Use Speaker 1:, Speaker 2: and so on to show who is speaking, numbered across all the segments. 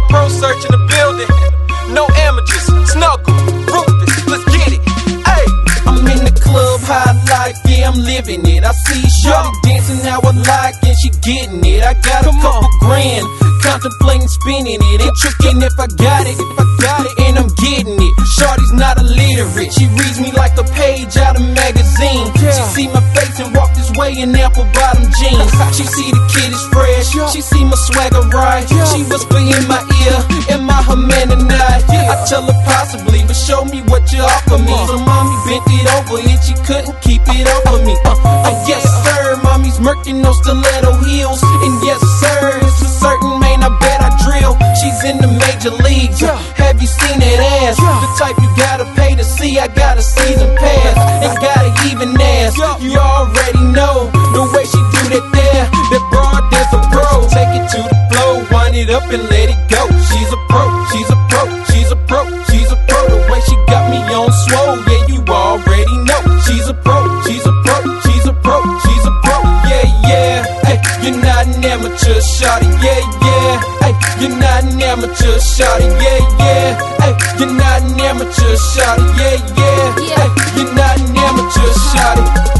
Speaker 1: Pro search in the building. No amateurs, Snuggle, Rufus, let's get it. Hey,
Speaker 2: I'm in the club, high life, yeah, I'm living it. I see shorty dancing how I like, and she getting it. I got a couple grand, contemplating spending it. Ain't tricking if I got it, and I'm getting it. Shorty's not illiterate, she reads me like a page out of magazine. She see my face and walk this way in apple bottom jeans. She see the kid is fresh, she see my swagger right. She whisper in my ear, am I her man tonight? I tell her possibly, but show me what you offer me. So mommy bent it over and she couldn't keep it off of me. Yes sir, mommy's murking those stiletto heels. And yes sir, it's for certain, man, I bet I drill. She's in the major leagues, have you seen that ass? The type you gotta pay to see, I got a season pass. Ain't gotta even ask, you already know the way she do that there. That broad, there's a pro. Take it to the flow, wind it up and let it go. She's a pro, she's a pro, she's a pro, she's a pro. The way she got me on swole, yeah, you already know. She's a pro, she's a pro, she's a pro, she's a pro. Yeah, yeah, hey, you're not an amateur, shawty, yeah, yeah. Hey, you're not an amateur, shawty, yeah, yeah. Hey, you're not an amateur, shawty, yeah, yeah. Hey, you're not an amateur, shawty.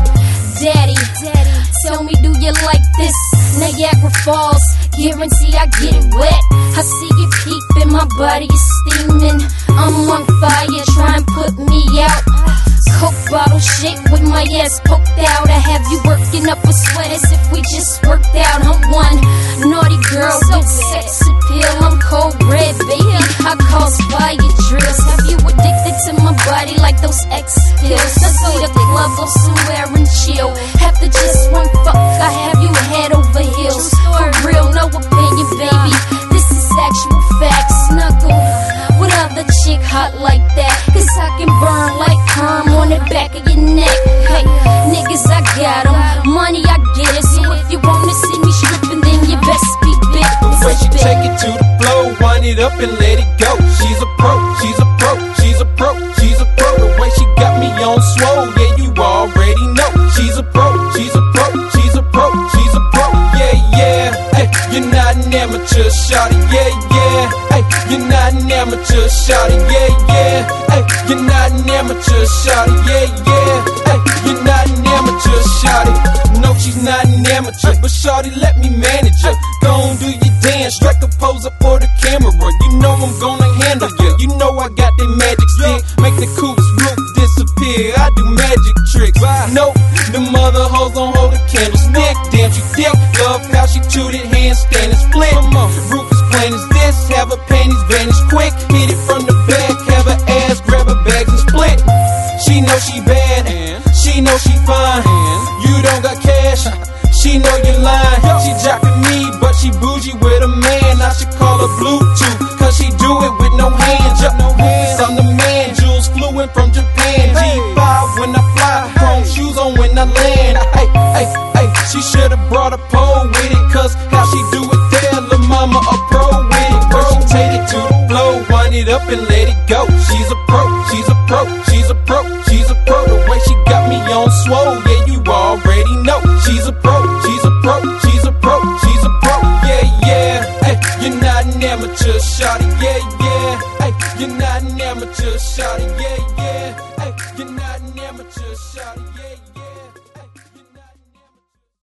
Speaker 3: Daddy, tell me, do you like this? Niagara Falls, guarantee I get it wet. I see you peeping, my body is steaming. I'm on fire, try and put me out. Coke bottle shake with my ass poked out. I have you working up a sweat as if we just worked out. I'm one naughty girl with sex appeal. I'm cold red, baby, I cause fire drills. Have you addicted to my body like those X pills? Let's go to the club, go somewhere and chill. After just one fuck, I have you head over heels. For real, no opinion, baby, this is actual facts. Snuggle, what other chick hot like that? Cause I can burn like perm on the back of your neck. Hey, niggas, I got 'em, money I get it. So if you wanna see me stripping, then you best be big.
Speaker 2: The way she take it to the flow, wind it up and let it go. She's a pro, she's a pro, she's a pro, she's a pro. The way she got me on swole, yeah, you already know. She's a pro, she's a pro, she's a pro, she's a pro. Yeah, yeah, hey, you're not an amateur, shawty, yeah, yeah. Hey, you're not an amateur, shawty, yeah, yeah. Hey, you're not an amateur, shawty, yeah, yeah. Hey, you're not an amateur, shawty. No, she's not an amateur, but shawty, let me manage her. Go on, do your dance, strike a pose up for the camera. You know I'm gonna handle you. You know I got that magic stick, make the coolest roof disappear. I do magic tricks. Nope, the mother hoes don't hold a candlestick. Damn, she thick, love how she tooted, handstand and split. Roof is plain as this, have her panties vanish quick. Hit it from the back, have her ass grab her bags and split. She know she bad, she know she fine. You don't got cash, she know you lying. She jocking me, but she bougie with a man. I should call her Bluetooth, cause she do it with no hands. I'm the man, jewels flew in from Japan. G5 when I fly, chrome shoes on when I land. Hey, hey, hey, she should've brought a pole with it, cause how she do it there, lil' mama a pro with it. Bro, take it to the flow, wind it up and let it go. She's a pro, she's a pro, she's a pro, she's a pro. The way she got me on swole, yeah, you already know. She's a pro, she's a pro, she's a pro, she's a pro. Yeah, yeah, hey, you're not an amateur, shawty, yeah, yeah. Hey, you're not an amateur, shawty, yeah, yeah. Hey, you're not an amateur, shawty, yeah, yeah.